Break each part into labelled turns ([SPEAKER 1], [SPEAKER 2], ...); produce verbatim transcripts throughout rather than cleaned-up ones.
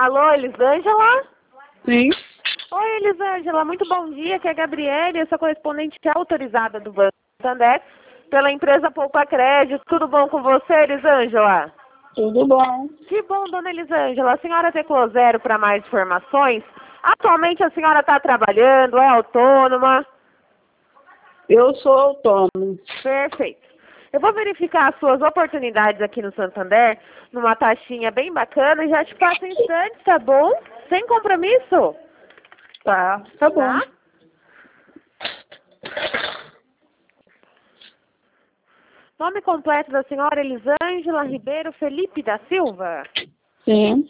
[SPEAKER 1] Alô, Elisângela?
[SPEAKER 2] Sim.
[SPEAKER 1] Oi, Elisângela, muito bom dia, aqui é a Gabriele, eu sou correspondente autorizada do Banco Santander pela empresa Poupa Crédito. Tudo bom com você, Elisângela?
[SPEAKER 2] Tudo bom.
[SPEAKER 1] Que bom, dona Elisângela. A senhora teclou zero para mais informações? Atualmente a senhora está trabalhando, é autônoma?
[SPEAKER 2] Eu sou autônomo.
[SPEAKER 1] Perfeito. Eu vou verificar as suas oportunidades aqui no Santander, numa taxinha bem bacana, e já te passo em instantes, tá bom? Sem compromisso?
[SPEAKER 2] Tá, tá bom.
[SPEAKER 1] Tá? Nome completo da senhora Elisângela Ribeiro Felipe da Silva.
[SPEAKER 2] Sim.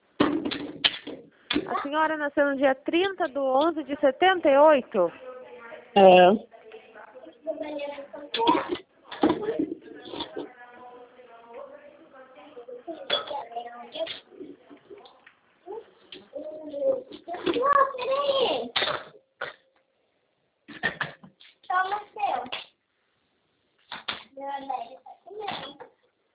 [SPEAKER 1] A senhora nasceu no dia trinta de onze de setenta e oito.
[SPEAKER 2] É.
[SPEAKER 3] Peraí. Toma seu. Meu Amélia tá comendo.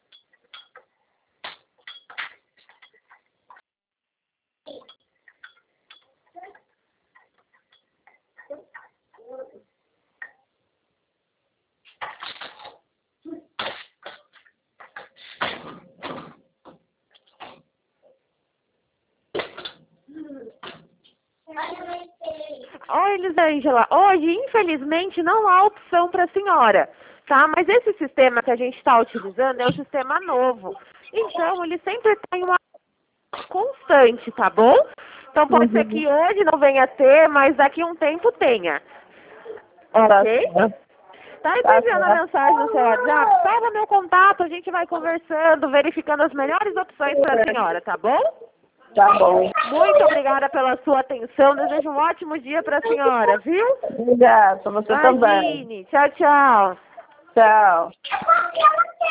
[SPEAKER 1] Oi, Elisângela. Hoje, infelizmente, não há opção para a senhora, tá? Mas esse sistema que a gente está utilizando é um sistema novo. Então, ele sempre tem uma constante, tá bom? Então, pode
[SPEAKER 2] Uhum.
[SPEAKER 1] ser que hoje não venha a ter, mas daqui a um tempo tenha.
[SPEAKER 2] Tá
[SPEAKER 1] Ok?
[SPEAKER 2] certo.
[SPEAKER 1] Tá aí
[SPEAKER 2] Tá
[SPEAKER 1] enviando a
[SPEAKER 2] certo.
[SPEAKER 1] mensagem no seu WhatsApp? Salva meu contato, a gente vai conversando, verificando as melhores opções para a senhora, tá bom?
[SPEAKER 2] Tá bom.
[SPEAKER 1] Muito obrigada pela sua atenção. Desejo um ótimo dia para a senhora, viu?
[SPEAKER 2] Obrigada, você também.
[SPEAKER 1] Imagine. Tchau, tchau.
[SPEAKER 2] Tchau.